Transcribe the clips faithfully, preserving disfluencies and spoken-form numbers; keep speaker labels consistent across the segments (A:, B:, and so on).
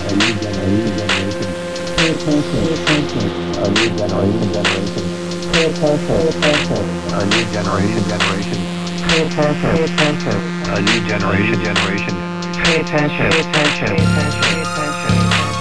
A: a new generation. Pay attention, pay attention, a new generation, generation. Pay attention, pay attention, a new generation, generation. Pay attention, pay attention, a new generation, generation. Pay attention, pay attention, pay attention, pay attention.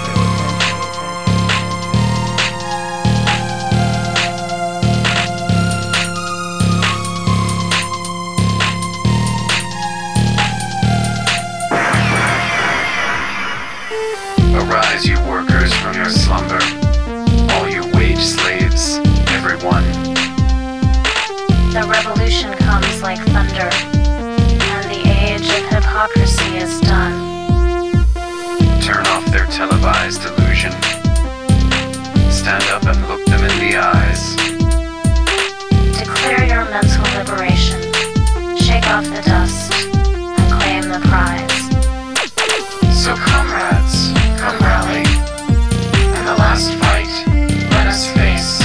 B: Arise, you workers, from your slumber, all you wage slaves, everyone.
C: The revolution comes like thunder, and the age of hypocrisy is done.
B: Turn off their televised illusion. Stand up and look them in the eyes.
C: Declare your mental liberation. Shake off the dust and claim the prize.
B: So comrades, come rally. In the last fight, let us face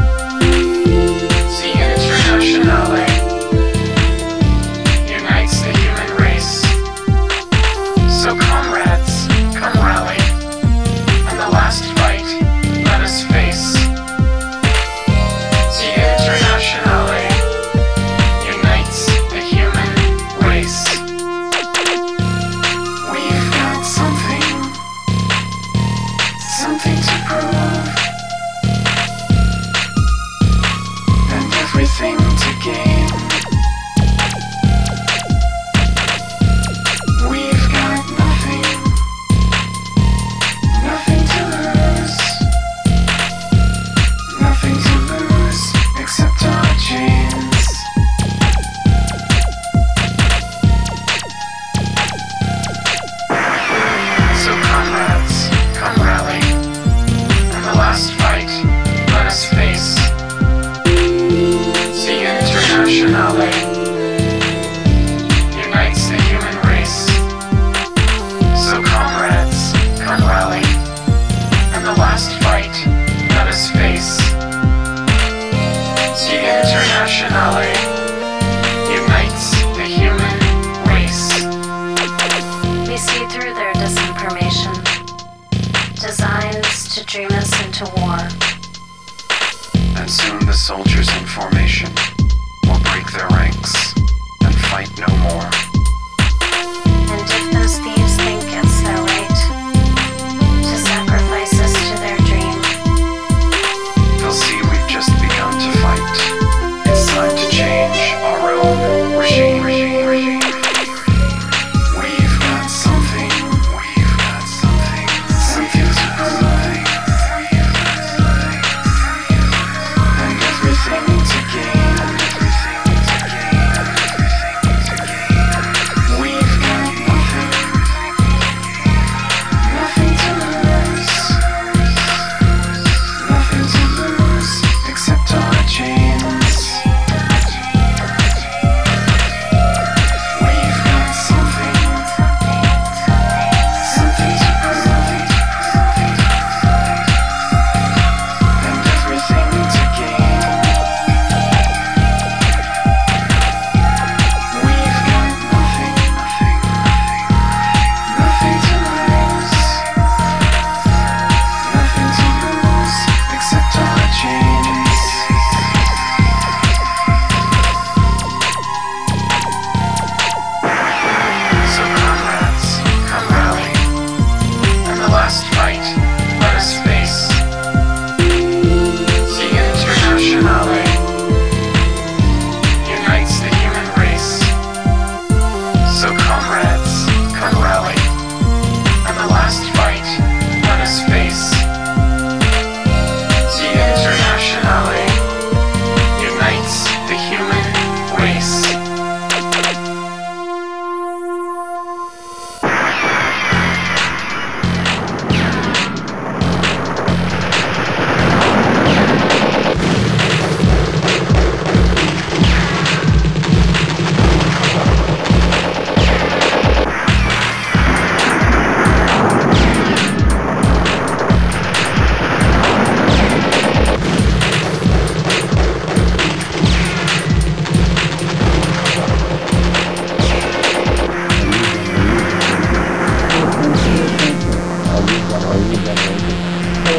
B: the Internationale. Unites the human race. So comrades, come rally. In the last fight, let us face the Internationale. Unites the human race. We've got something, something to prove, and everything to gain. We've got nothing, nothing to lose, nothing to lose except our chains. So comrades, come rally. In the last fight, let us face the Internationale. Unites the human race. So comrades, come rally. In the last fight, let us face the Internationale. Unites the human race.
C: We see through their disinformation, designs to dream us into war.
B: And soon the soldiers in formation will break their ranks and fight no more.
C: And if those thieves think it's their right to sacrifice us to their dream,
B: They'll see we've just begun to fight. It's time to change our own regime. regime. We've got something. We've got something. Something to prove. And everything to gain. And everything to gain. And everything to gain.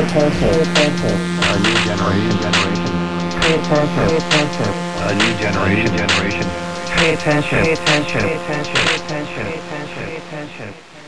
A: attention, attention. A new generation, generation. Pay attention, attention. A new generation, generation. Pay attention, attention, attention, attention, attention, attention.